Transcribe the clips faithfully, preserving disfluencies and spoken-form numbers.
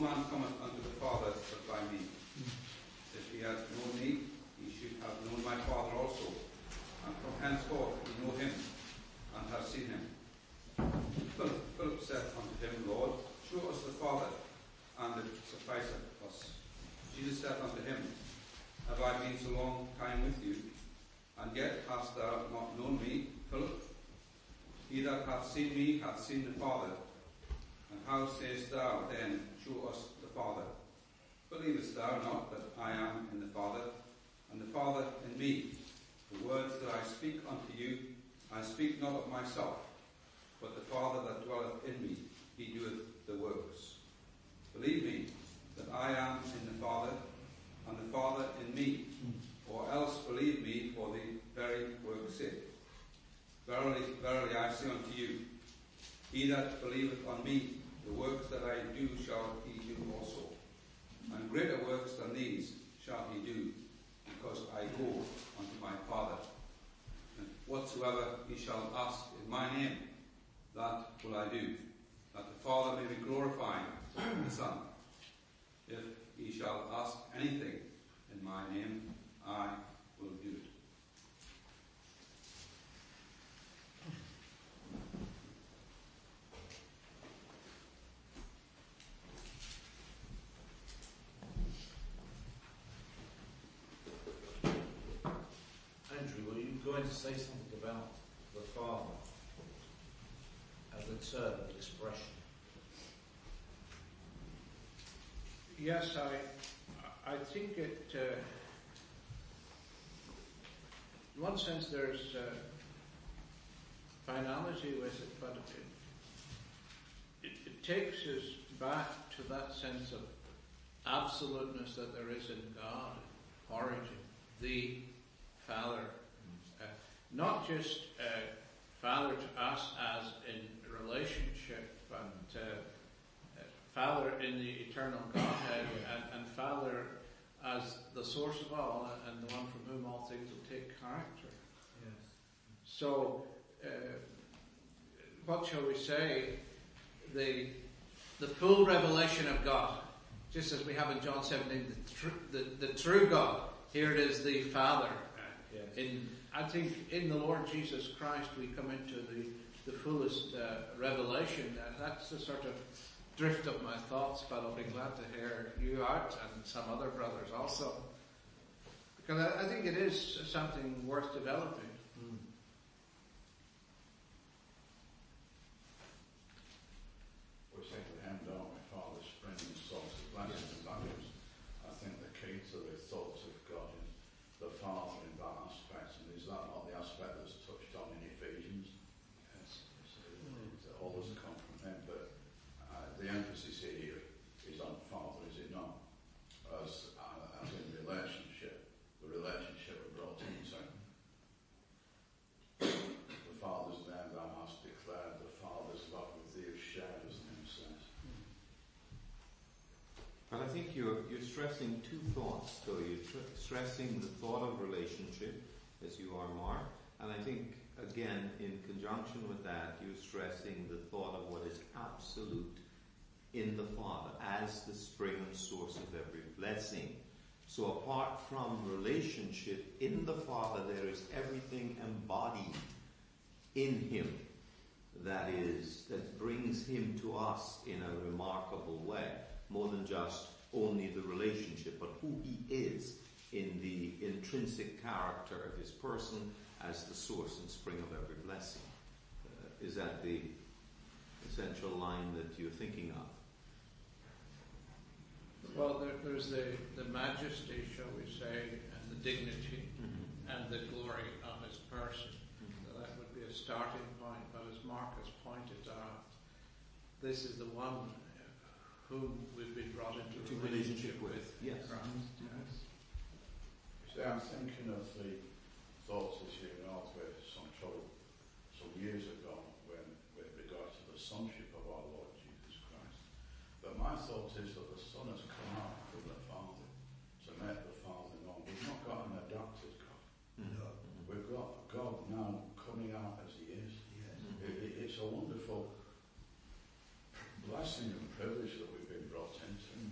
man cometh unto the Father but by me. If he had known me, he should have known my Father also. And from henceforth ye know him, and have seen him. Philip, Philip said unto him, Lord, show us the Father, and it sufficeth us. Jesus said unto him, Have I been so long time with you, and yet hast thou not known me, Philip? He that hath seen me hath seen the Father. And how sayest thou then, Show us the Father? Believest thou not that I am in the Father, and the Father in me? The words that I speak unto you, I speak not of myself, but the Father that dwelleth in me, he doeth the works. Believe me that I am in the Father, and the Father in me, or else believe me for the very work's sake. Verily, verily, I say unto you, he that believeth on me, the works that I do shall he do also. And greater works than these shall he do, because I go unto my Father. And whatsoever he shall ask in my name, that will I do, that the Father may be glorified in the Son. If he shall ask anything in my name, I will do it. Andrew, were you going to say something about the Father as a term of expression? Yes, I, I think it, uh, in one sense there's uh, finality with it, but it, it, it takes us back to that sense of absoluteness that there is in God, origin, the Father. Uh, not just uh, Father to us as in relationship, but uh, uh, Father in the eternal Godhead, and, and Father as the source of all, and the one from whom all things will take character. Yes. So, uh, what shall we say? The the full revelation of God, just as we have in John seventeen, the, tr- the, the true God. Here it is, the Father. Yes. In I think in the Lord Jesus Christ we come into the the fullest uh, revelation. Uh, that's the sort of drift of my thoughts, but I'll be glad to hear you out and some other brothers also, because I, I think it is something worth developing. Mm. We say to him, don't we, Father, spring and source of blessings and values. I think the key to the thoughts of God is the Father in that aspect, and is that not the aspect that's touched on in Ephesians? Yes. It always come from him, but uh, the emphasis here is on Father, is it not? As, uh, as in relationship, the relationship we're brought into. The Father's name thou hast declared, the Father's love with thee is shared, as the name says. But I think you're you're stressing two thoughts. So you're tr- stressing the thought of relationship, as you are, Mark, and I think again in conjunction with that, you're stressing the thought of what is absolute in the Father as the spring and source of every blessing. So apart from relationship in the Father, there is everything embodied in him that is that brings him to us in a remarkable way, more than just only the relationship, but who he is in the intrinsic character of his person as the source and spring of every blessing. Uh, is that the essential line that you're thinking of? Well, there, there's the, the majesty, shall we say, and the dignity Mm-hmm. and the glory of his person. Mm-hmm. So that would be a starting point, but as Mark has pointed out, this is the one whom we've been brought into To relationship relationship with, with, yes. Christ. Yes. See, I'm thinking of the thoughts this year in with some trouble some years ago when with regard to the sonship of our Lord Jesus Christ. But my thought is that the Son has come out from the Father to make the Father known. We've not got an adopted God. Mm-hmm. No. We've got God now coming out as he is. Yes. It, it, it's a wonderful blessing and privilege that we've been brought into.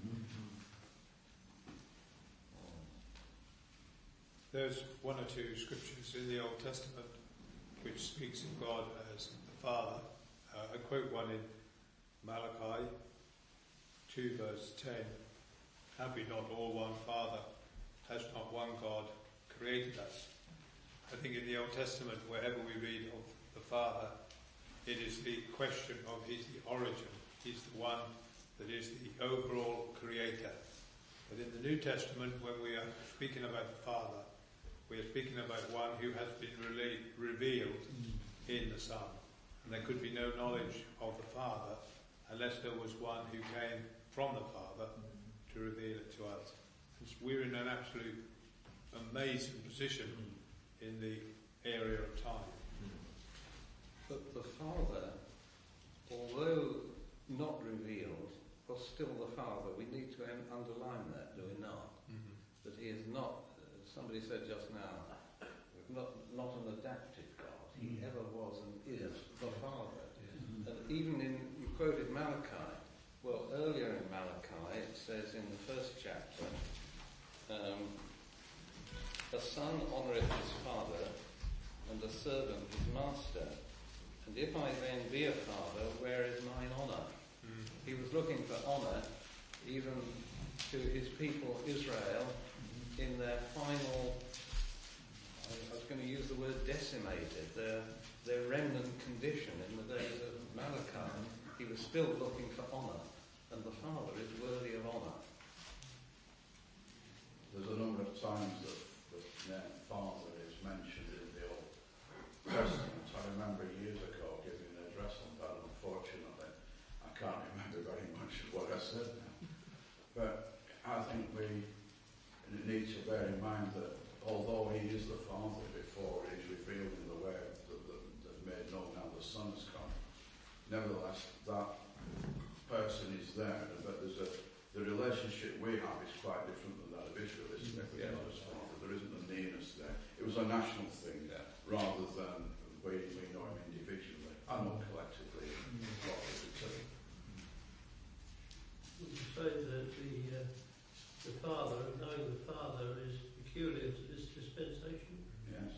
there's one or two scriptures in the Old Testament which speaks of God as the Father. Uh, I quote one in Malachi two verse ten. Have we not all one Father? Has not one God created us? I think in the Old Testament, wherever we read of the Father, it is the question of He's the origin. He's the one that is the overall creator. But in the New Testament, when we are speaking about the Father, we are speaking about one who has been really revealed in the Son. And there could be no knowledge of the Father unless there was one who came from the Father to reveal it to us. And we're in an absolute amazing position in the area of time. But the Father, although not revealed, was still the Father. We need to um, underline that, do we not? Mm-hmm. That He is not, uh, somebody said just now, not, not an adaptive God. He Mm-hmm. ever was and is the Father. Mm-hmm. And even in, you quoted Malachi. Well, earlier in Malachi, it says in the first chapter, um, a son honoureth his father, and a servant his master. And if I then be a father, where is mine honour? Mm. He was looking for honour even to his people Israel in their final, I, I was going to use the word decimated, their, their remnant condition in the days of Malachi. He was still looking for honour, and the Father is worthy of honour. There's a number of times that the name Father is mentioned in the Old Testament. I remember years ago giving an address on that. Unfortunately, I can't remember very much of what I said now. But I think we need to bear in mind that although He is the Father before it is revealed in the Word that, that, that made known how the Son has come, nevertheless that person is there. But there's a the relationship we have is quite different than that of Israel, isn't it? With Yeah. God as Father. There isn't a nearness there. It was a national thing Yeah. rather than we, we know Him individually and not collectively. What we would say. Would you say that the uh, the Father, knowing the Father, is peculiar to this dispensation? Yes.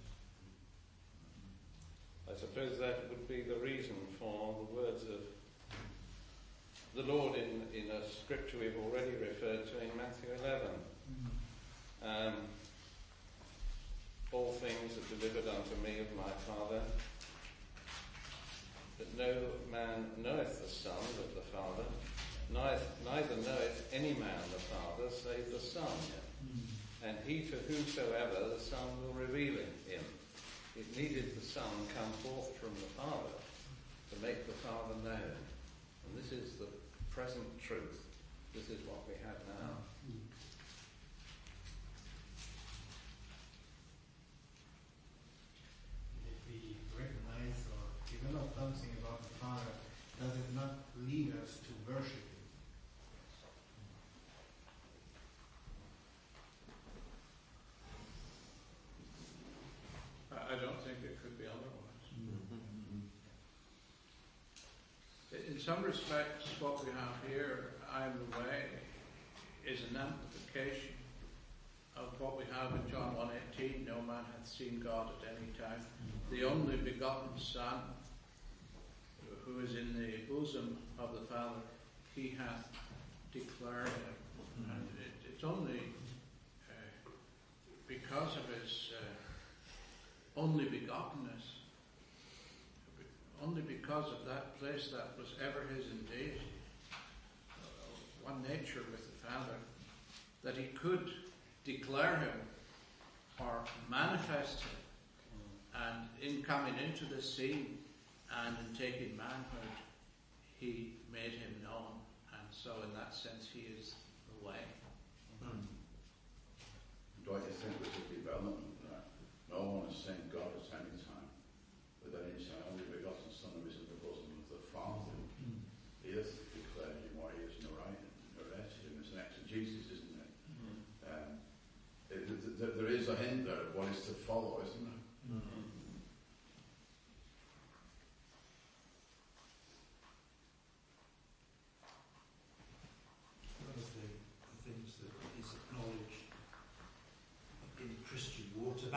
I suppose that would be the reason for the words of the Lord in, in a scripture we've already referred to in Matthew eleven. Um, all things are delivered unto me of my Father, but no man knoweth the Son but the Father, neither, neither knoweth any man the Father save the Son, and he to whomsoever the Son will reveal him. It needed the Son come forth from the Father to make the Father known. And this is the present truth. This is what we have now. If we recognize or develop something about the Father, does it not lead us to worship Him? I I don't think it could be otherwise. In some respects, what we have here, I am the way, is an amplification of what we have in John one eighteen, no man hath seen God at any time. The only begotten Son, who is in the bosom of the Father, He hath declared Him. And it, it's only uh, because of His uh, only begottenness, only because of that place that was ever His indeed, uh, one nature with the Father, that He could declare Him or manifest Him. And in coming into the scene and in taking manhood, He made Him known. And so in that sense, He is the way. Don't you think there's a development there? No one has seen God at any time. But then He said, only begotten Son who is in the bosom of the Father. Mm. He has declared Him what He has narrated, narrated Him. It's an exegesis, isn't it? Mm. Um, it, it, it? There is a hint there of what is to follow, isn't there? Mm. One of the, the things that is acknowledged in Christian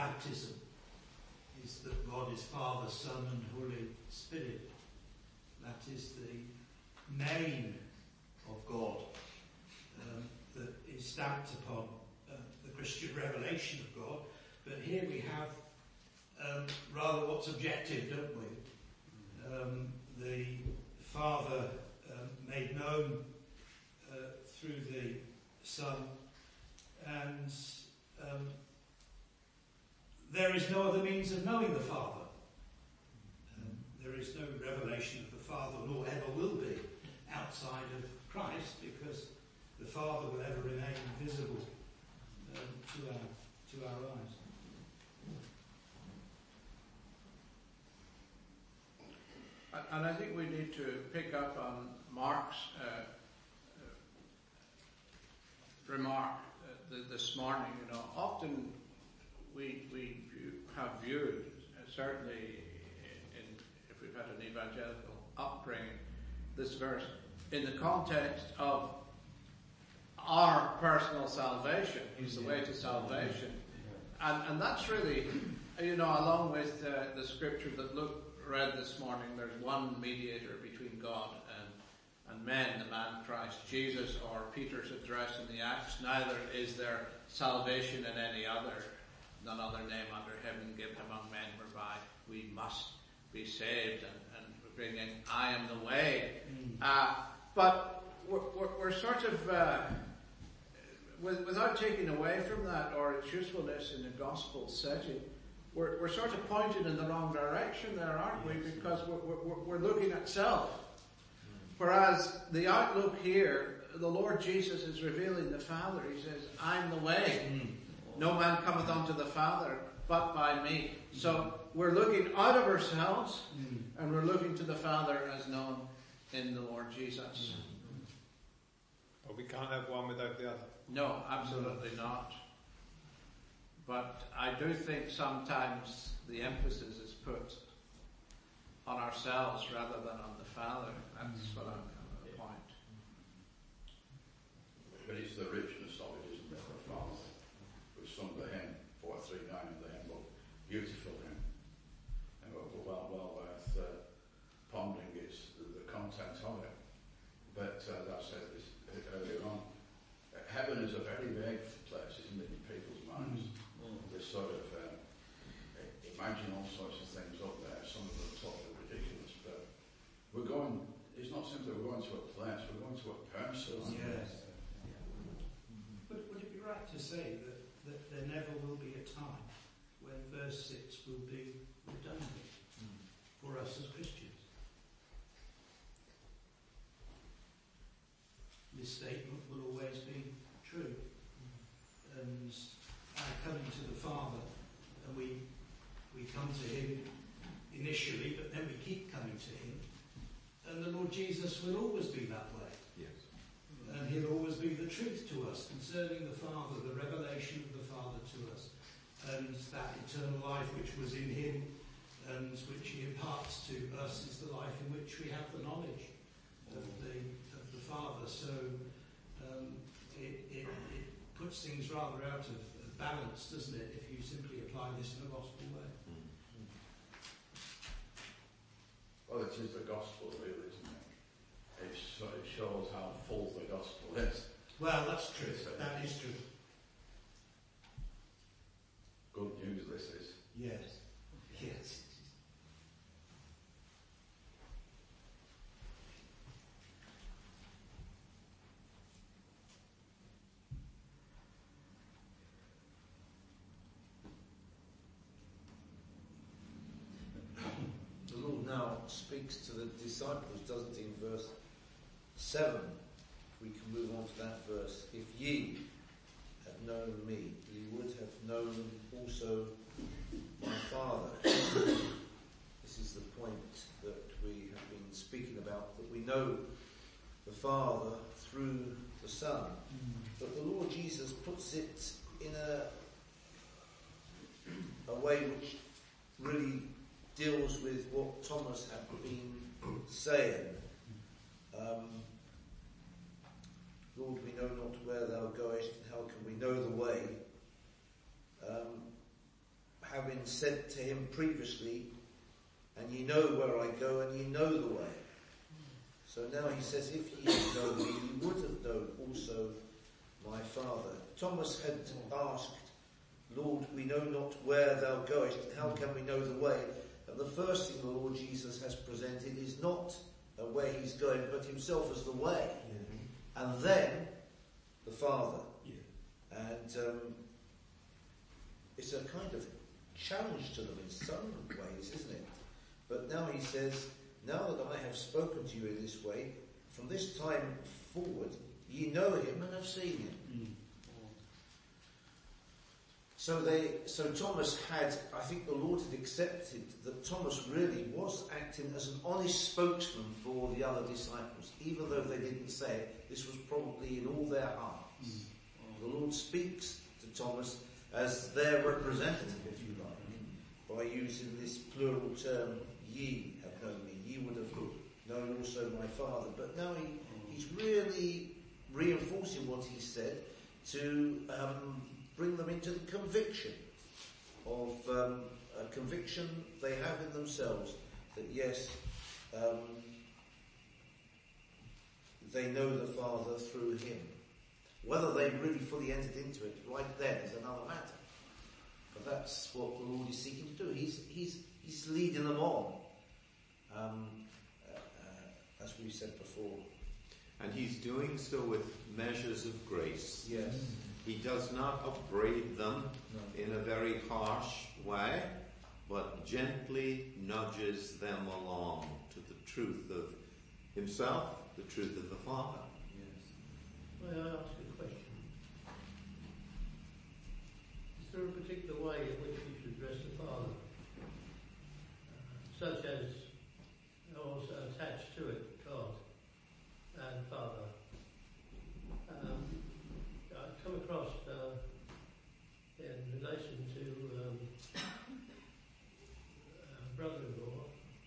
baptism is that God is Father, Son and Holy Spirit. That is the name of God um, that is stamped upon uh, the Christian revelation of God. But here we have um, rather what's objective, don't we? Um, the Father um, made known uh, through the Son, and um, there is no other means of knowing the Father. Um, there is no revelation of the Father, nor ever will be, outside of Christ, because the Father will ever remain invisible um, to our to our eyes. And I think we need to pick up on Mark's uh, uh, remark uh, th- this morning. You know, often we we view, have viewed, uh, certainly in, if we've had an evangelical upbringing, this verse in the context of our personal salvation. He's the way to salvation, and and that's really, you know, along with uh, the scripture that Luke read this morning, there's one mediator between God and, and men, the man Christ Jesus, or Peter's address in the Acts, neither is there salvation in any other, none other name under heaven given among men whereby we must be saved, and, and bringing, I am the way. Mm. Uh, but we're, we're, we're sort of, uh, with, without taking away from that or its usefulness in a gospel setting, We're, we're sort of pointed in the wrong direction there, aren't we? Because we're, we're, we're looking at self. Whereas the outlook here, the Lord Jesus is revealing the Father. He says, I'm the way. No man cometh unto the Father but by me. So we're looking out of ourselves and we're looking to the Father as known in the Lord Jesus. But we can't have one without the other. No, absolutely not. But I do think sometimes the emphasis is put on ourselves rather than on the Father. That's what I'm coming to the point. But it's the richness of it, isn't it, the Father? We've sung the hymn, four three nine in the hymn book, beautiful hymn. And well, well, well worth uh, pondering its, the, the content of it. But uh, as I said this earlier on, uh, heaven is a very vague place, isn't it, in people's minds? Mm. They sort of uh, imagine all sorts of things up there. Some of them are totally ridiculous, but we're going. It's not simply we're going to a place. We're going to a person. Yes. But would it be right to say that, that there never will be a time when verse six will be redundant mm. for us as Christians? This statement will always be true, mm. and. Uh, coming to the Father, and we we come to Him initially, but then we keep coming to Him, and the Lord Jesus will always be that way. Yes. And He'll always be the truth to us concerning the Father, the revelation of the Father to us, and that eternal life which was in Him, and which He imparts to us, is the life in which we have the knowledge of the of the Father. So um, it, it it puts things rather out of balance, doesn't it, if you simply apply this in a gospel way? Mm. Well, it is the gospel, really, isn't it? It, so it shows how full the gospel is. Well, that's true. That is true. Good news, this is. Yes. Yes. Now speaks to the disciples, doesn't he, in verse seven? We can move on to that verse. If ye had known me, ye would have known also my Father. This is the point that we have been speaking about, that we know the Father through the Son. Mm. But the Lord Jesus puts it in a a way which really deals with what Thomas had been saying. Um, Lord, we know not where thou goest, and how can we know the way? Um, having said to him previously, and ye know where I go, and ye know the way. So now he says, if ye had known me, ye would have known also my Father. Thomas had asked, Lord, we know not where thou goest, how can we know the way? And the first thing the Lord Jesus has presented is not uh, where he's going, but himself as the way. Yeah. And then the Father. Yeah. And um, it's a kind of challenge to them in some ways, isn't it? But now he says, now that I have spoken to you in this way, from this time forward, ye know him and have seen him. Mm. So they, so Thomas had, I think the Lord had accepted that Thomas really was acting as an honest spokesman for the other disciples, even though they didn't say it. This was probably in all their hearts. Mm. The Lord speaks to Thomas as their representative, if you like, by using this plural term, ye have known me, ye would have known also my Father. But now he, he's really reinforcing what he said to um, bring them into the conviction of um, a conviction they have in themselves that yes, um, they know the Father through him. Whether they really fully entered into it right then is another matter. But that's what the Lord is seeking to do. He's he's he's leading them on, um, uh, uh, as we said before. And he's doing so with measures of grace. Yes. He does not upbraid them no. in a very harsh way, but gently nudges them along to the truth of himself, the truth of the Father. Yes. May I ask a question? Is there a particular way in which we should address the Father? Uh, such as also attached to it, God and Father. Um, I've come across uh, in relation to um, a brother-in-law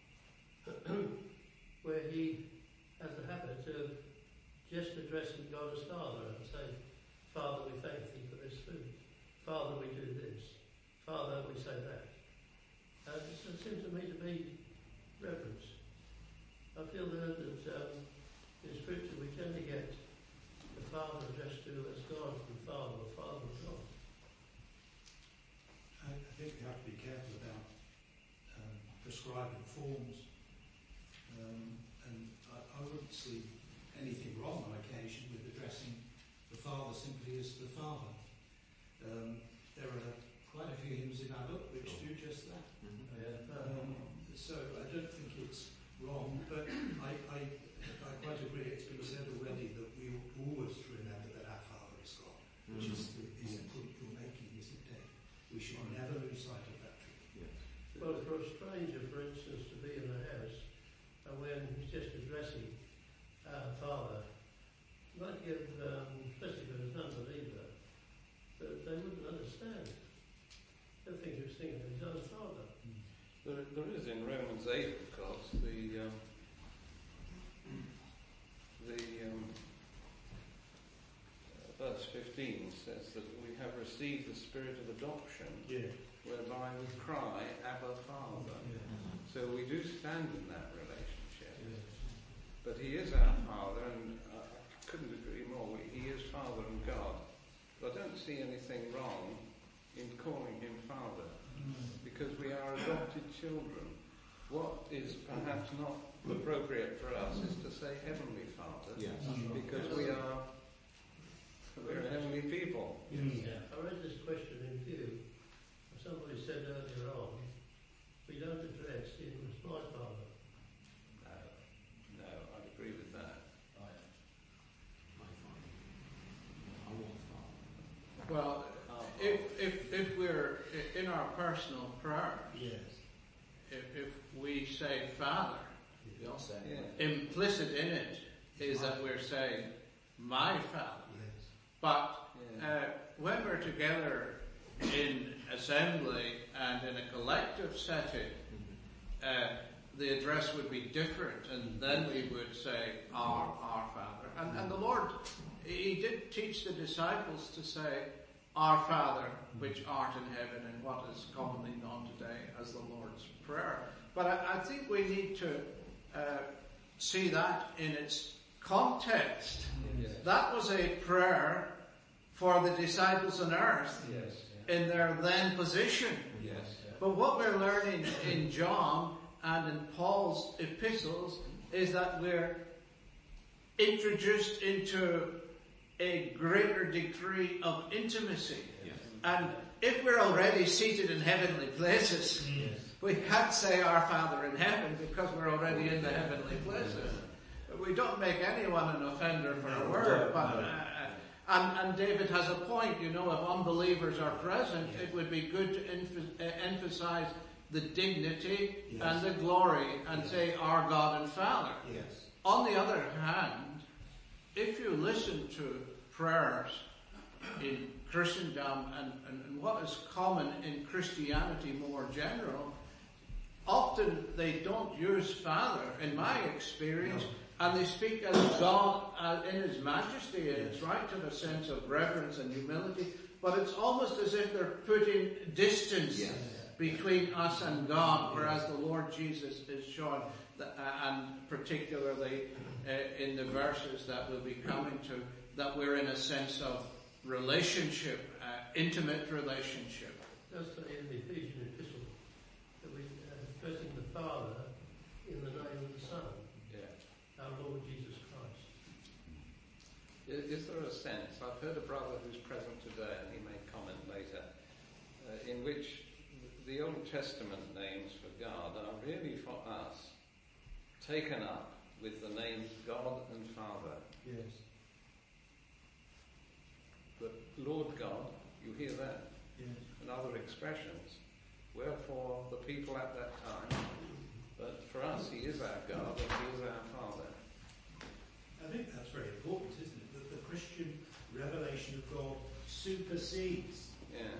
where he has a habit of just addressing God as Father and saying, Father, we thank thee for this food. Father, we do this. Father, we say that. And it seems to me to be reverence. I feel that, that um, in Scripture we tend to get the Father addressed to as God and Father, or Father and God. I, I think we have to be careful about um, prescribing forms. Um, and I, I wouldn't see anything wrong on occasion with addressing the Father simply as the Father. Um, there are quite a few hymns in our book which do just that. Mm-hmm. Yeah. Um, so I don't think it's wrong, but I, I, I quite agree. It's been said already that we always remember that our Father is God, which mm-hmm. is the, is the point you're making, isn't it? We should never lose sight of that truth. Yes. Well, for a stranger, for instance, to be in the house, and when he's just addressing our Father, might give, um, especially if it's an unbeliever, that they wouldn't understand. They think he was thinking of his own Father. Mm. There, there is in Romans eight, of course, the um, the um, uh, verse fifteen says that we have received the spirit of adoption, Yeah. whereby we cry, Abba, Father. Yeah. So we do stand in that relationship. Yeah. But he is our Father, and I couldn't agree more. He is Father and God. But I don't see anything wrong in calling him Father, because we are adopted children. What is perhaps not appropriate for us is to say Heavenly Father, Yes. because we are we're heavenly people. Yes. Yeah. I read this question in view. Somebody said earlier on, we don't address him as my Father. No, no, I'd agree with that. Well, if, if, if we're in our personal prayers, Yes. if, if we say Father, We are saying Yeah. implicit in it is that we're saying my Father. Yes. But Yeah. uh, when we're together in assembly and in a collective setting, uh, the address would be different, and then we would say our, our Father. And, and the Lord, he did teach the disciples to say, Our Father, which art in heaven, and what is commonly known today as the Lord's Prayer. But I, I think we need to uh, see that in its context. Yes. That was a prayer for the disciples on earth Yes. in their then position. Yes. But what we're learning in John and in Paul's epistles is that we're introduced into a greater degree of intimacy. Yes. And if we're already seated in heavenly places, Yes. we can't say our Father in heaven because we're already in the heavenly places. We don't make anyone an offender for a word, but uh, and, and David has a point. You know, if unbelievers are present, it would be good to emph- uh, emphasize the dignity Yes. and the glory and Yes. say our God and Father. Yes. On the other hand, if you listen to prayers in Christendom and, and, and what is common in Christianity more general, often they don't use Father, in my experience, and they speak as God uh, in His majesty, and it's right to the sense of reverence and humility, but it's almost as if they're putting distance Yes. between us and God, whereas the Lord Jesus is shown, that, uh, and particularly uh, in the verses that we'll be coming to, that we're in a sense of relationship, uh, intimate relationship. Just in the Ephesian epistle, that we uh, addressing the Father in the name of the Son, Yeah. our Lord Jesus Christ. Is, is there a sense, I've heard a brother who's present today, and he may comment later, uh, in which the Old Testament names for God are really for us taken up with the names God and Father. Yes. But Lord God, you hear that, Yes. and other expressions, were for the people at that time, but for us He is our God and He is our Father. I think that's very important, isn't it? That the Christian revelation of God supersedes Yeah.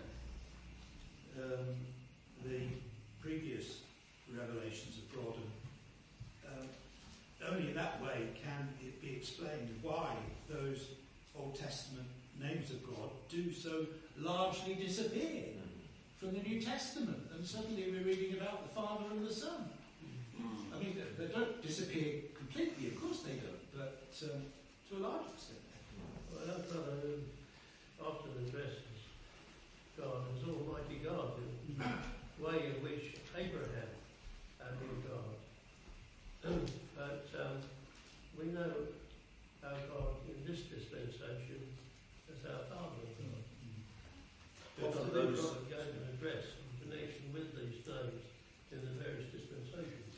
um, the previous revelations of God, and um, only in that way can it be explained why those Old Testament names of God do so largely disappear from the New Testament, and suddenly we're reading about the Father and the Son. I mean, they, they don't disappear completely, of course they don't, but um, to a large extent. Well, our brother who often addresses God as Almighty God, the way in which Abraham uh, knew God. But um, we know our God in this dispensation as our Father of God. But Often so we've those- got to go and address in connection with these names in the various dispensations.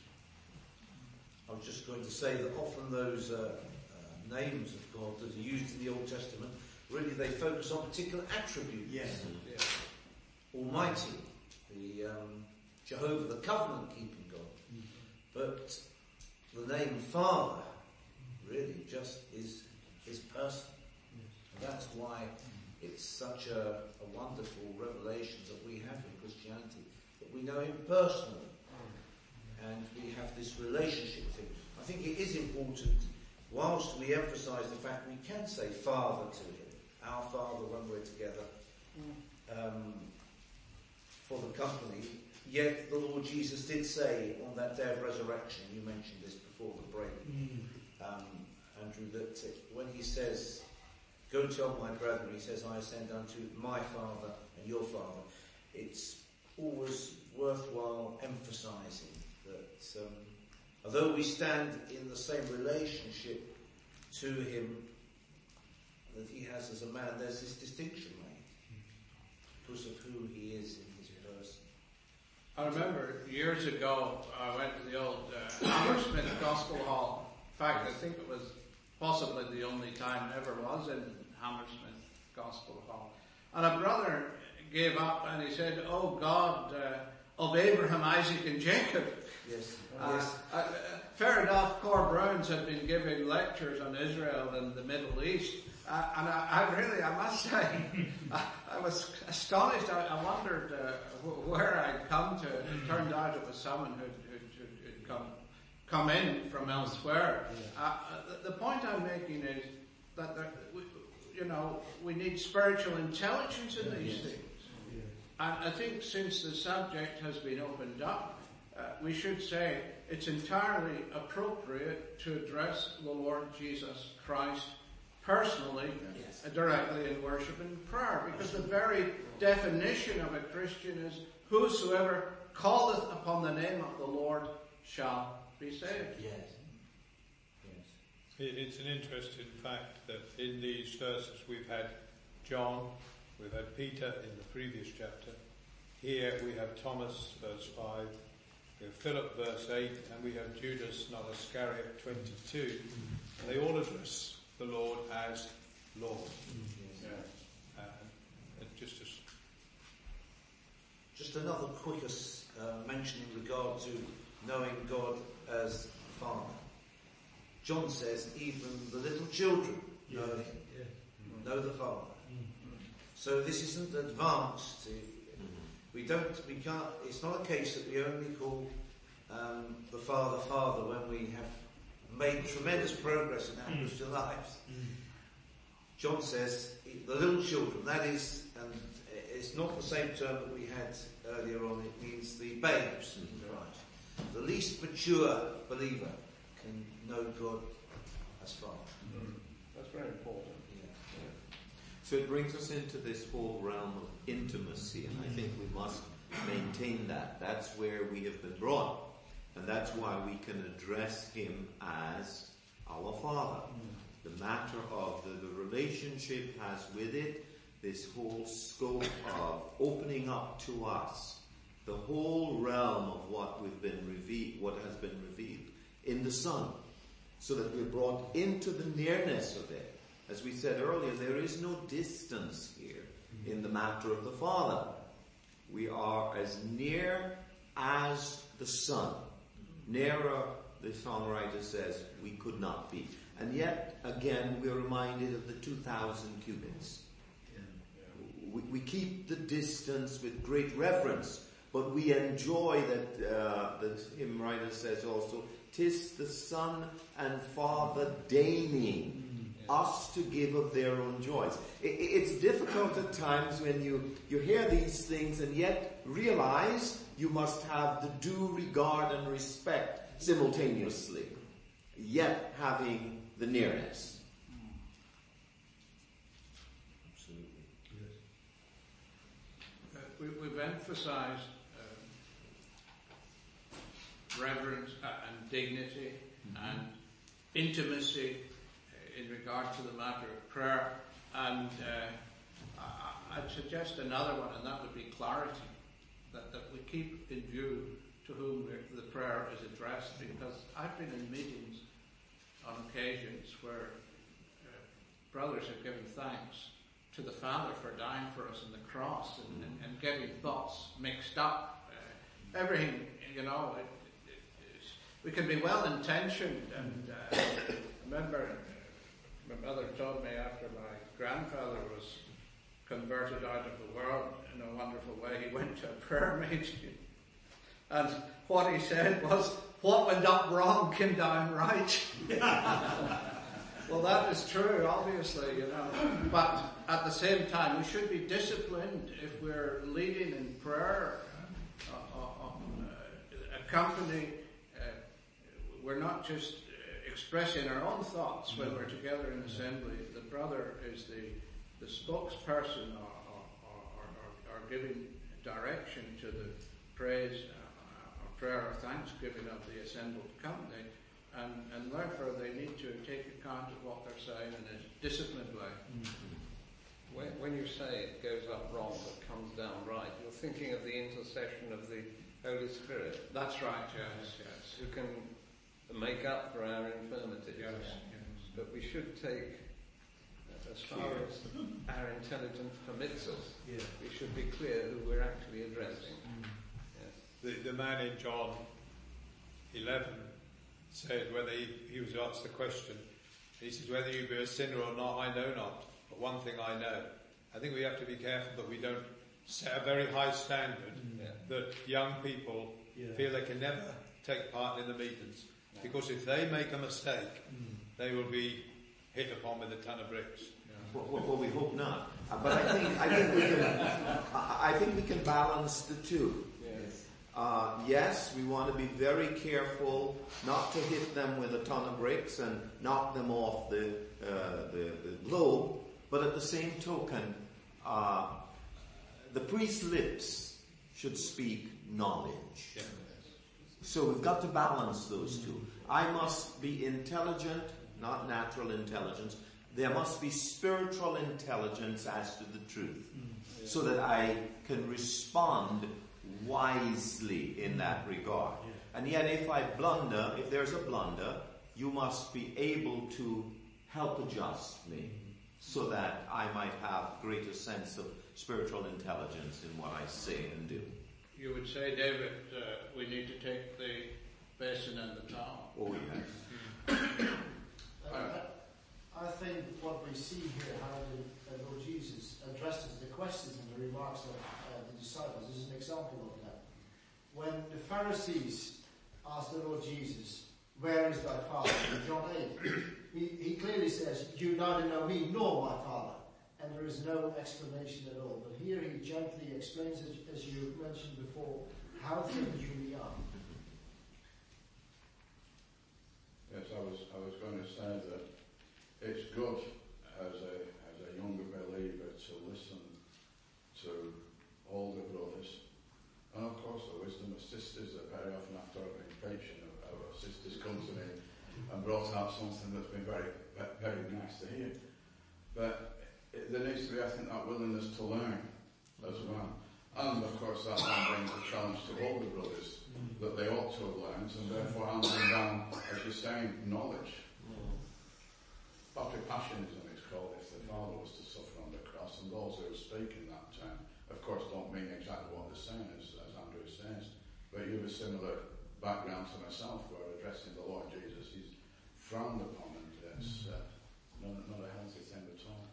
I was just going to say that often those uh, uh, names of God that are used in the Old Testament, really they focus on particular attributes. Yes. Yeah. Almighty, the um, Jehovah, the covenant-keeping God. But the name Father really just is His person. And that's why it's such a, a wonderful revelation that we have in Christianity, that we know Him personally. And we have this relationship thing. I think it is important, whilst we emphasise the fact we can say Father to Him, our Father when we're together, um, for the company, yet the Lord Jesus did say on that day of resurrection, you mentioned this before the break, um, Andrew, that uh, when He says, go tell my brethren, He says, I ascend unto my Father and your Father, it's always worthwhile emphasising that um, although we stand in the same relationship to Him that He has as a man, there's this distinction made because of who He is in His person. I remember years ago, I went to the old uh, Hammersmith Gospel Hall. In fact, I think it was possibly the only time I ever was in Hammersmith Gospel Hall. And a brother gave up and he said, oh God, uh, of Abraham, Isaac and Jacob. Yes, Uh, yes. uh, fair enough, Cor Browns had been giving lectures on Israel and the Middle East. Uh, and I, I really, I must say, I, I was astonished. I, I wondered uh, wh- where I'd come to. It turned out it was someone who'd, who'd, who'd, who'd come, come in from elsewhere. Uh, the, the point I'm making is that there, we, you know, know, we need spiritual intelligence in these Yes. things. And I think since the subject has been opened up, uh, we should say it's entirely appropriate to address the Lord Jesus Christ personally, Yes. uh, directly in worship and prayer, because the very definition of a Christian is whosoever calleth upon the name of the Lord shall be saved. Yes. Yes. It- It's an interesting fact that in these verses we've had John, we've had Peter in the previous chapter. Here we have Thomas, verse five, we have Philip, verse eight, and we have Judas, not Iscariot, twenty-two. And they all address the Lord as Lord. Yes. And it just as Just another quick uh, mention in regard to knowing God as Father. John says, even the little children know Him, Yeah. know the Father. So this isn't advanced. We don't. We can't. It's not a case that we only call um, the Father Father when we have made tremendous progress in our Christian lives. John says the little children. That is, and it's not the same term that we had earlier on. It means the babes in Christ. The least mature believer can know God as Father. That's very important. So it brings us into this whole realm of intimacy, and I think we must maintain that. That's where we have been brought, and that's why we can address Him as our Father. The matter of the, the relationship has with it this whole scope of opening up to us the whole realm of what we've been revealed, what has been revealed in the Son, so that we're brought into the nearness of it. As we said earlier, there is no distance here in the matter of the Father. We are as near as the Son. Nearer, the songwriter says, we could not be. And yet, again, we're reminded of the two thousand cubits. We, we keep the distance with great reverence, but we enjoy that, uh, the hymn writer says also, "'Tis the Son and Father deigning us to give of their own joys." It, it's difficult at times when you, you hear these things and yet realize you must have the due regard and respect simultaneously, yet having the nearness. Absolutely. Uh, we, we've emphasized um, reverence uh, and dignity and intimacy in regard to the matter of prayer, and uh, I, I'd suggest another one, and that would be clarity, that, that we keep in view to whom we're, the prayer is addressed, because I've been in meetings on occasions where uh, brothers have given thanks to the Father for dying for us on the cross, and, and, and getting thoughts mixed up. Uh, everything, you know, it, it, it, we can be well intentioned, and uh, remember, my mother told me after my grandfather was converted out of the world in a wonderful way, he went to a prayer meeting, and what he said was, "What went up wrong came down right." Well, that is true, obviously, you know, but at the same time, we should be disciplined if we're leading in prayer, uh, uh, uh, accompany. Uh, we're not just expressing our own thoughts when we're together in assembly. The brother is the, the spokesperson or, or, or, or, or giving direction to the praise uh, or prayer or thanksgiving of the assembled company, and, and therefore they need to take account of what they're saying in a disciplined way. Mm-hmm. When, when you say it goes up wrong but comes down right, you're thinking of the intercession of the Holy Spirit. That's right, yes, yes. Who can make up for our infirmities. Yes, yes. But we should take, as far as our intelligence permits us, Yeah. we should be clear who we're actually addressing. Mm. Yes. the, the man in John eleven said whether he, he was asked the question, he says, "Whether you be a sinner or not, I know not. But one thing I know." I think we have to be careful that we don't set a very high standard Yeah. that young people Yeah. feel they can never take part in the meetings. Because if they make a mistake, Mm. they will be hit upon with a ton of bricks. Yeah. Well, well, well, we hope not. Uh, but I think I think we can. I, I think we can balance the two. Yes. Uh, yes, we want to be very careful not to hit them with a ton of bricks and knock them off the uh, the, the globe. But at the same token, uh, the priest's lips should speak knowledge. Yeah. So we've got to balance those two. I must be intelligent, not natural intelligence. There must be spiritual intelligence as to the truth, Mm. so that I can respond wisely in that regard. Yeah. And yet if I blunder, if there's a blunder, you must be able to help adjust me, so that I might have greater sense of spiritual intelligence in what I say and do. You would say, David, uh, we need to take the basin and the towel. Oh yes. Uh, I think what we see here, how the uh, Lord Jesus addresses the questions and the remarks of uh, the disciples, is an example of that. When the Pharisees asked the Lord Jesus, "Where is thy Father?" in John eight, he, he clearly says, "You neither know me nor my Father." And there is no explanation at all. But here he gently explains, as, as you mentioned before, how things really are. Yes, I was I was going to say that it's good as a as a younger believer to listen to older brothers, and of course the wisdom of sisters. That very often after I've been preaching, our sisters come to me and brought out something that's been very very nice to hear. But it, there needs to be, I think, that willingness to learn as well, and of course that then brings a challenge to older brothers that they ought to have learned, and therefore handing down, as you're saying, knowledge. Patrick Passionism is called, if the Father was to suffer on the cross, and those who speak in that term, of course, don't mean exactly what they're saying, as, as Andrew says, but you have a similar background to myself, where addressing the Lord Jesus is frowned upon, and it's uh, not, not a healthy thing at all.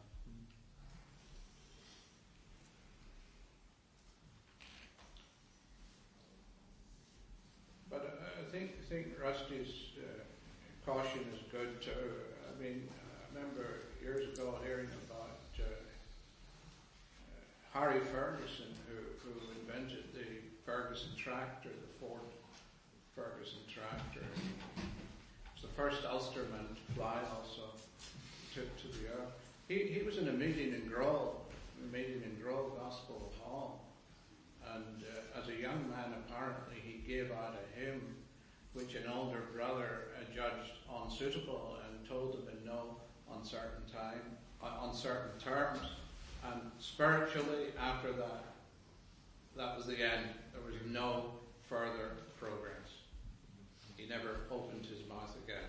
But uh, I think I think Rusty's uh, caution is good too. I mean, I remember years ago hearing about uh, uh, Harry Ferguson, who, who invented the Ferguson tractor, the Ford Ferguson tractor. He was the first Ulsterman to fly also to, to the earth. He, he was in a meeting in Grove, a meeting in Grove Gospel Hall. And uh, as a young man, apparently, he gave out a hymn which an older brother uh, judged unsuitable and told him in no uncertain time, uh, uncertain terms. And spiritually, after that, that was the end. There was no further progress. He never opened his mouth again.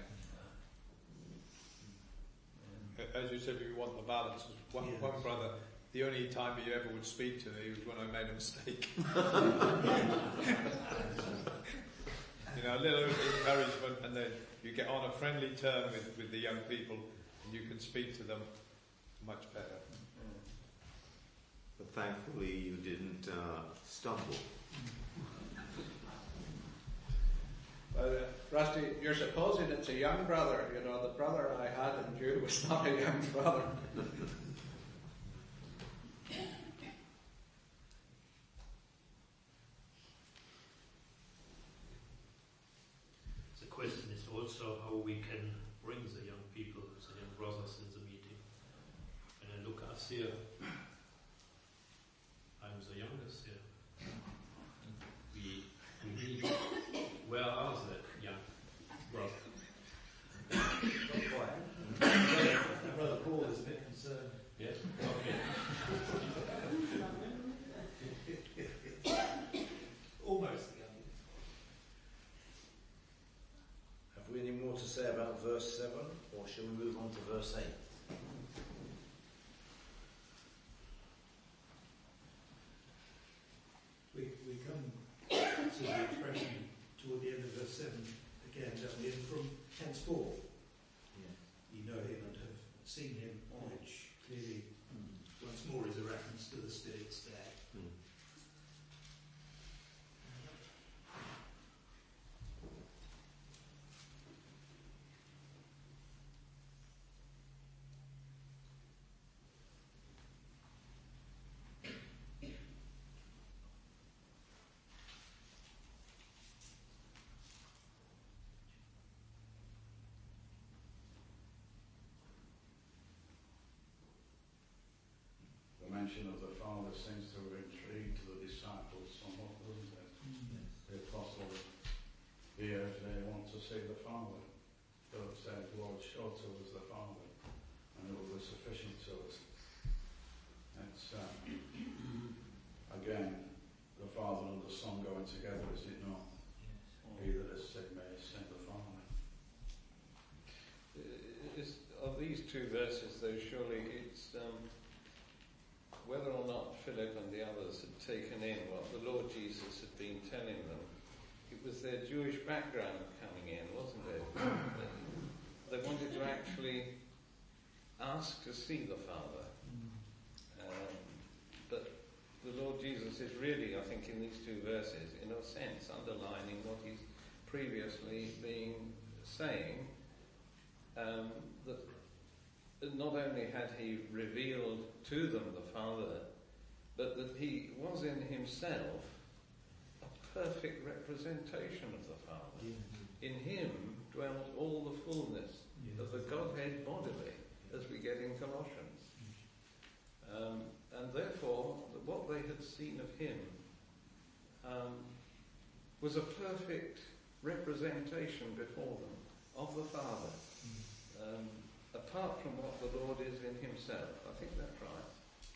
As you said, we want the balance. One, Yes. one brother, the only time he ever would speak to me was when I made a mistake. You know, a little encouragement, and then you get on a friendly term with, with the young people, and you can speak to them much better. But thankfully you didn't uh, stumble. But uh, Rusty, you're supposing it's a young brother. You know, the brother I had in Jude was not a young brother. The question is also how we can bring the young people, the young brothers in the meeting. When I look us here, I'm the youngest here. We, we need, where are the young brothers? Brother Paul is a bit concerned. Yes? Okay. Almost the youngest. Have we any more to say about verse seven, or shall we move on to verse eight? We, we come to the expression toward the end of verse seven again, don't we? And from henceforth, ye know him and have seen him, which clearly once more is a reference to the Spirit's day. mention of the Father seems to have intrigued the disciples somewhat, doesn't it? Yes. The apostles here, they want to see the Father. Philip said, Lord, show to us the Father, and it will be sufficient to us. It's, uh, again, the Father and the Son going together, is it not? Yes. He that has seen me has seen the Father. Is, of these two verses, though, surely it's um, whether or not Philip and the others had taken in what the Lord Jesus had been telling them. It was their Jewish background coming in, wasn't it? They wanted to actually ask to see the Father. Um, but the Lord Jesus is really, I think, in these two verses, in a sense, underlining what he's previously been saying. Um, that not only had he revealed to them the Father, but that he was in himself a perfect representation of the Father. Yeah. In him dwelt all the fullness Yeah. of the Godhead bodily, as we get in Colossians. Um, and therefore, what they had seen of him um, was a perfect representation before them of the Father. Um, apart from what the Lord is in himself. I think that's right.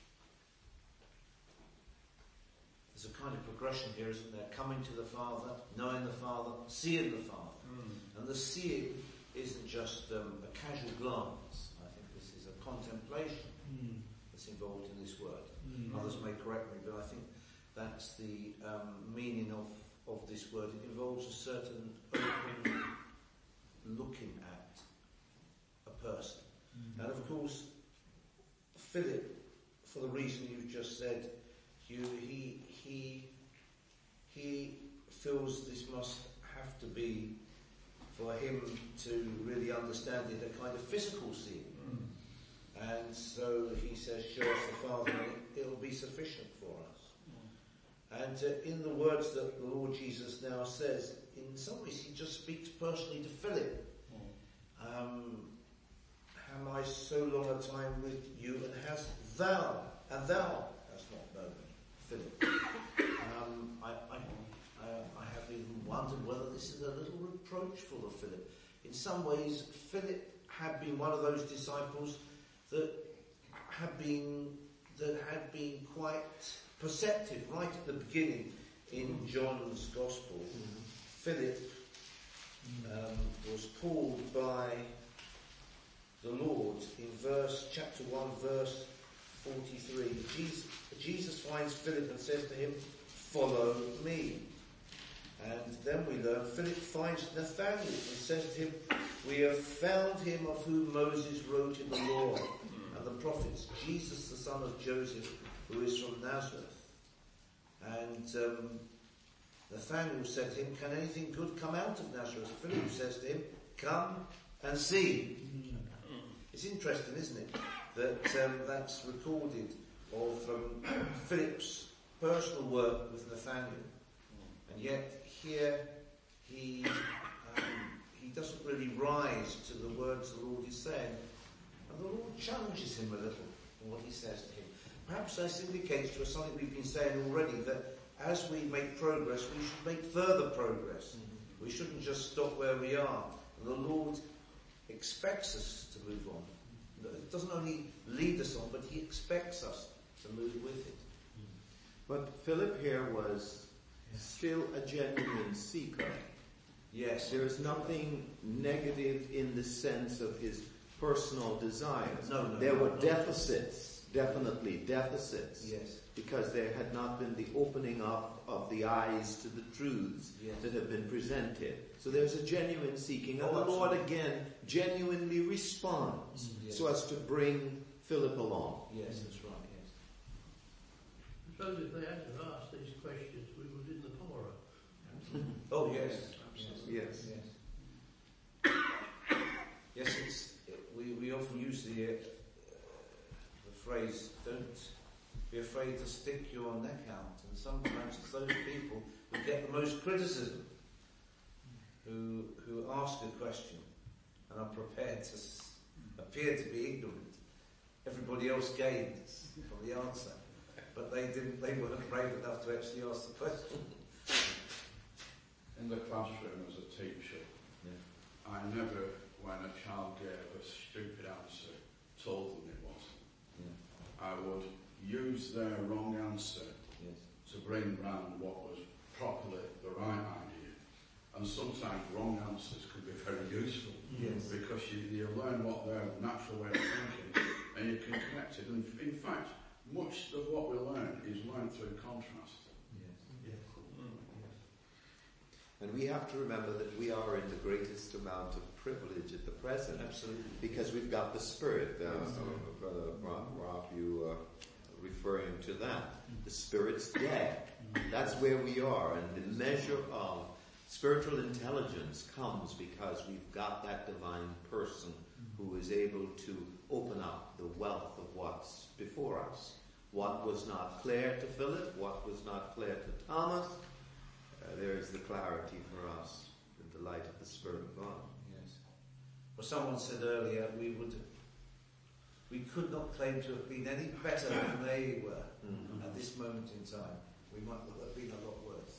There's a kind of progression here, isn't there? Coming to the Father, knowing the Father, seeing the Father. Mm. And the seeing isn't just um, a casual glance. I think this is a contemplation Mm. that's involved in this word. Mm. Others may correct me, but I think that's the um, meaning of, of this word. It involves a certain open looking at a person. Mm. And of course, Philip, for the reason you've just said, you, he, he, he feels this must have to be, for him to really understand it, a kind of physical seeing. Mm. And so he says, show us the Father, and it, it'll be sufficient for us. Mm. And uh, in the words that the Lord Jesus now says, in some ways he just speaks personally to Philip. Mm. Um, Am I so long a time with you, and hast thou, and thou hast not known me, Philip? Um, I, I, I, I have even wondered whether this is a little reproachful of Philip. In some ways, Philip had been one of those disciples that had been that had been quite perceptive right at the beginning in John's Gospel. Mm-hmm. Philip um, was called by the Lord in verse chapter one, verse forty-three. Jesus, Jesus finds Philip and says to him, "Follow me." And then we learn Philip finds Nathanael and says to him, "We have found him of whom Moses wrote in the law and the prophets, Jesus the son of Joseph, who is from Nazareth." And um, Nathanael said to him, "Can anything good come out of Nazareth?" Philip says to him, "Come and see." It's interesting, isn't it, that um, that's recorded of um, Philip's personal work with Nathanael, and yet here he um, he doesn't really rise to the words the Lord is saying, and the Lord challenges him a little in what he says to him. Perhaps this indicates to us something we've been saying already, that as we make progress, we should make further progress. Mm-hmm. We shouldn't just stop where we are. And the Lord expects us to move on. It doesn't only lead us on, but he expects us to move with it. But Philip here was still a genuine seeker. Yes. There is nothing negative in the sense of his personal desires. No, no. There no, were no. deficits, definitely deficits. Yes. Because there had not been the opening up of the eyes to the truths yes. that have been presented. So there's a genuine seeking. And Oh, the Lord absolutely. again genuinely responds Mm, yes. so as to bring Philip along. Yes, that's right, yes. I suppose if they hadn't have asked these questions, we would in the poorer. Oh, yes. Absolutely. Yes. Yes, yes it's, it, we, we often use the, uh, the phrase, don't be afraid to stick your neck out. And sometimes it's those people who get the most criticism, who, who ask a question and are prepared to s- appear to be ignorant. Everybody else gains from the answer. but they didn't. They weren't brave enough to actually ask the question. In the classroom as a teacher, Yeah. I never, when a child gave a stupid answer, told them it wasn't. Yeah. I would use their wrong answer Yes. to bring round what was properly the right idea. And sometimes wrong answers can be very useful. Yes. Because you, you learn what their natural way of thinking and you can connect it. And in fact, much of what we learn is learned through contrast. Yes. Yes. And we have to remember that we are in the greatest amount of privilege at the present. Absolutely. Because we've got the Spirit. Uh, uh, Brother Rob, Rob, you are referring to that. The Spirit's there. That's where we are. And the measure of spiritual intelligence comes because we've got that divine person who is able to open up the wealth of what's before us. What was not clear to Philip, what was not clear to Thomas, uh, there is the clarity for us in the light of the Spirit of God. Yes. Well, someone said earlier we would, we could not claim to have been any better than they were Mm-hmm. at this moment in time. We might have been a lot worse.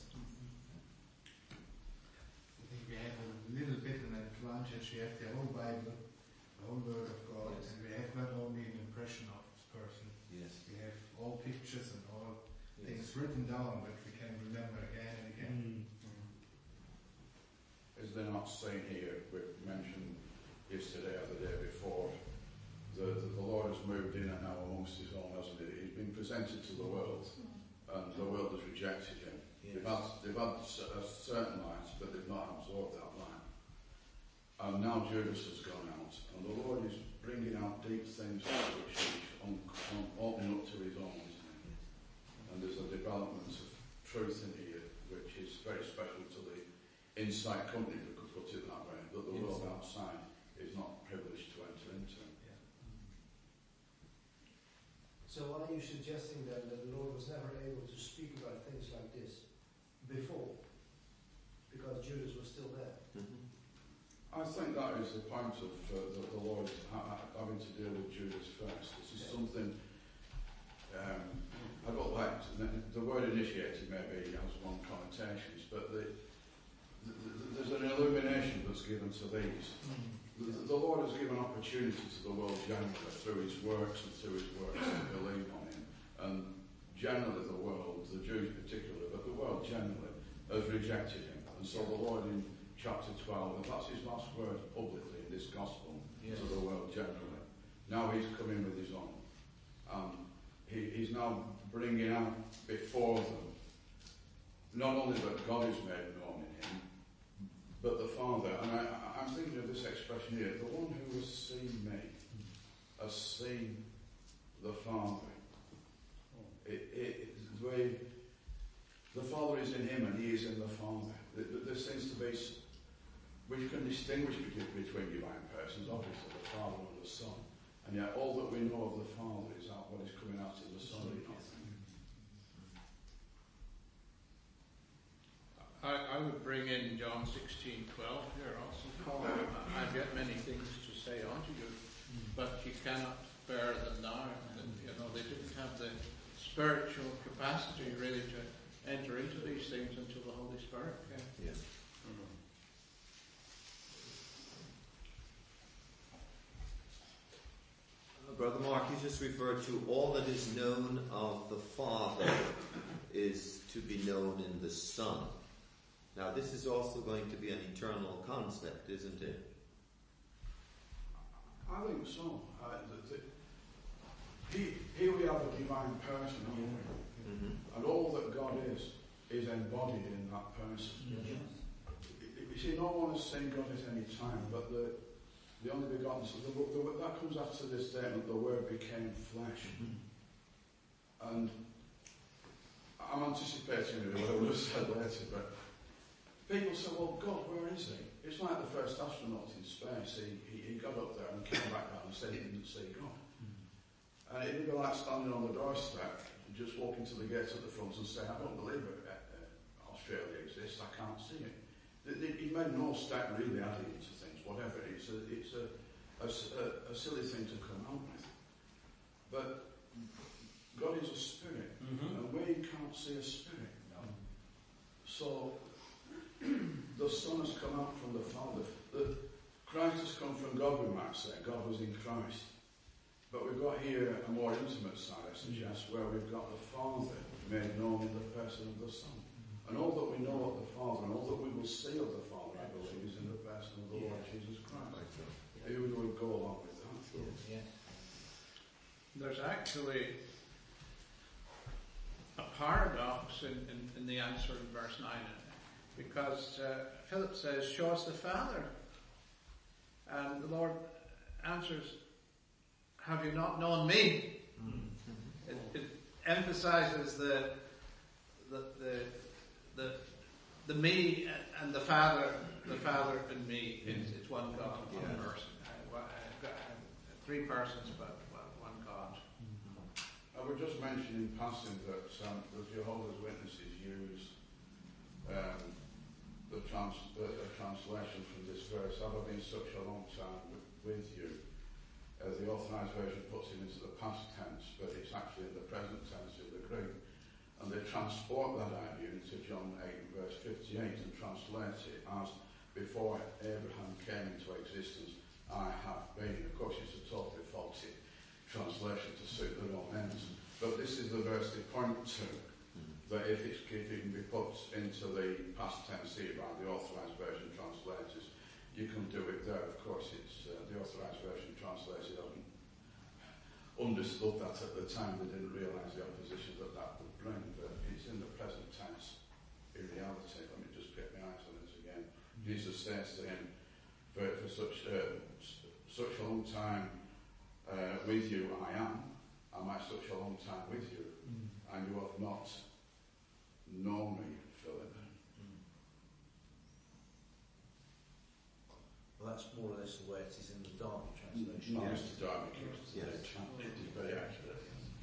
I think we have a little bit an advantage. We have the whole Bible, the whole Word of God, Yes. and we have not only an impression of this person. Yes. We have all pictures and all Yes. things written down that we can remember again and again. Is there not saying here, we mentioned yesterday or the day before, the, the, the Lord has moved in and now amongst his own, hasn't he? He's been presented to the world and the world has rejected him. Yes. They've had, they've had a certain light, but they've not absorbed that light. And now Judas has gone out, and the Lord is bringing out deep things which is on, on, opening up to his own, isn't it? And there's a development of truth in here, which is very special to the inside company, if we could put it that way, that the Yes. world outside is not privileged to enter into. So are you suggesting then that the Lord was never able to speak about things like this before? Because Judas was still there. Mm-hmm. I think that is the point of uh, the, the Lord ha- having to deal with Judas first. This is something, um, I don't like, to, the word initiated maybe has one connotations, but the, the, the, there's an illumination that's given to these. The, the Lord has given opportunity to the world generally through his works and through his works to believe on him. And generally the world, the Jews particularly, but the world generally, has rejected him. And so the Lord in chapter twelve, and that's his last word publicly in this gospel Yes. to the world generally. Now he's coming with his own. Um, he, he's now bringing out before them not only that God is made known in him, but the Father. And I, I'm thinking of this expression here, the one who has seen me has seen the Father. It, it, the, way, the Father is in him and he is in the Father. There seems to be, we can distinguish between divine persons, obviously the Father and the Son, and yet all that we know of the Father is out what is coming out of the Son. I, I would bring in John sixteen twelve here also. I've got many things to say unto you, but you cannot bear them now. And, you know, they didn't have the spiritual capacity really to enter into these things until the Holy Spirit came. Yeah. Uh, Brother Mark, you just referred to all that is known of the Father is to be known in the Son. Now, this is also going to be an eternal concept, isn't it? I think so. Uh, the, the, he, here we have a divine person, haven't we? Mm-hmm. And all that God is, is embodied in that person. Yes. You see, no one has seen God at any time, but the, the only begotten Son, the, the, that comes after this statement, the Word became flesh. Mm-hmm. And I'm anticipating what I would have said later, but people say, well, God, where is he? It's like the first astronaut in space. He, he, he got up there and came back down and said he didn't see God. Mm-hmm. And it'd be like standing on the doorstep and just walking to the gate at the front and saying, I don't believe it, uh, Australia exists, I can't see it. He made no step really adding into things, whatever. It's a, it's a, a, a silly thing to come out with. But God is a spirit. Mm-hmm. can't see a spirit. No. So the Son has come out from the Father. The, Christ has come from God, we might say. God was in Christ. But we've got here a more intimate side, I suggest, where we've got the Father made known in the person of the Son. And all that we know of the Father, and all that we will see of the Father, I believe, is in the person of the Lord Jesus Christ. Who would go along with that? Yeah. There's actually a paradox in, in, in the answer in verse nine, because uh, Philip says, "Show us the Father." And the Lord answers, "Have you not known me?" Mm-hmm. It, it emphasizes the the the the, the me and the Father, the Father and me. It's, it's one God, one Yeah. person, uh, uh, uh, three persons, but well, one God. I would just mention in passing that um, the Jehovah's Witnesses use um, the, trans- the, the translation from this verse. Have I been such a long time with, with you? Uh, the Authorized Version puts it into the past tense, but it's actually in the present tense in the Greek. And they transport that idea into John eight verse fifty-eight and translate it as, before Abraham came into existence, I have been. Of course, it's a totally faulty translation to suit their own ends. But this is the verse they point to, that if, it's, if it can be put into the past tense here by the Authorized Version translators, you can do it there. Of course, it's uh, the Authorized Version translator hasn't understood that at the time. They didn't realise the opposition that that would bring, but it's in the present tense in reality. Let me just get my eyes on it again. Jesus says to him, for, for such, uh, such a long time uh, with you I am, am I such a long time with you, mm. and you have not known me, Philip. Mm. Well, that's more or less the way it is in the Derby translation. No, Yes. Mister Darby keeps it Yes. very accurate.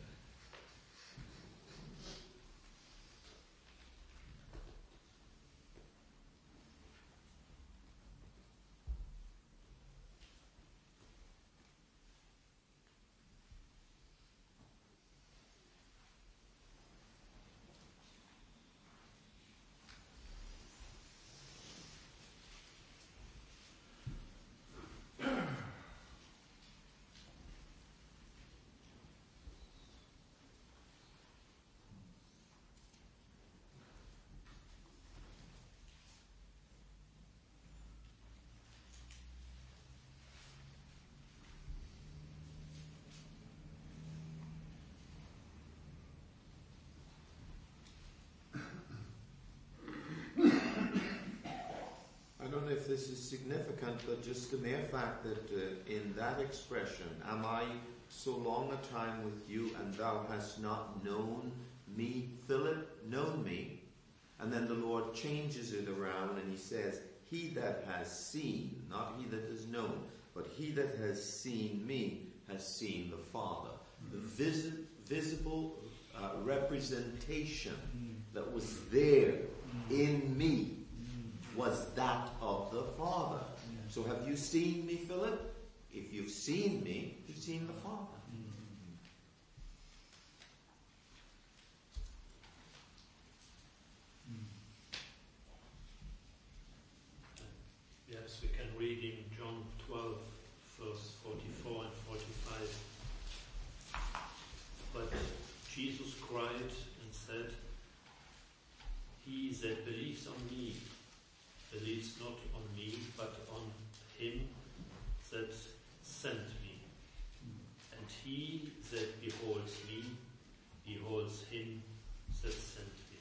I don't know if this is significant, but just the mere fact that uh, in that expression, am I so long a time with you and thou hast not known me, Philip, known me, and then the Lord changes it around and he says, he that has seen, not he that has known, but he that has seen me has seen the Father. Mm-hmm. The visi- visible uh, representation mm-hmm. that was there mm-hmm. in me was that of the Father. Yeah. So have you seen me, Philip? If you've seen me, you've seen the Father. Mm-hmm. Yes, we can read in John twelve, verse forty-four and forty-five. But Jesus cried and said, he that believes on me, believes not on me, but on him that sent me. And he that beholds me, beholds him that sent me.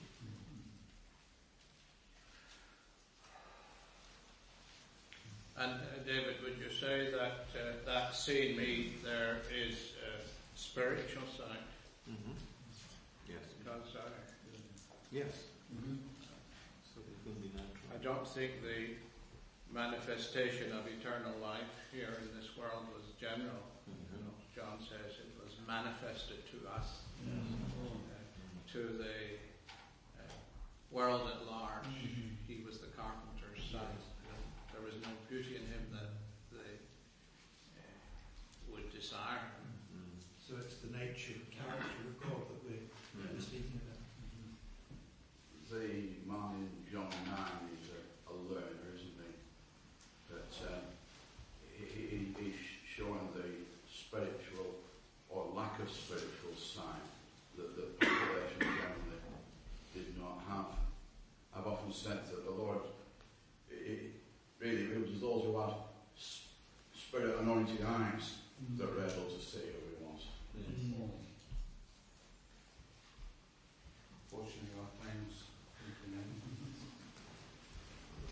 And uh, David, would you say that uh, that seeing me there is uh, spiritual side? Mm-hmm. Yes. Because I, Yes. Mm-hmm. So it will be natural. I don't think the manifestation of eternal life here in this world was general. Mm-hmm. You know, John says it was manifested to us, Mm-hmm. uh, to the uh, world at large. Mm-hmm. He was the carpenter's son. And there was no beauty in him that they uh, would desire. Mm-hmm. So it's the nature and character of God that we're Mm-hmm. speaking about. Mm-hmm. anointed eyes.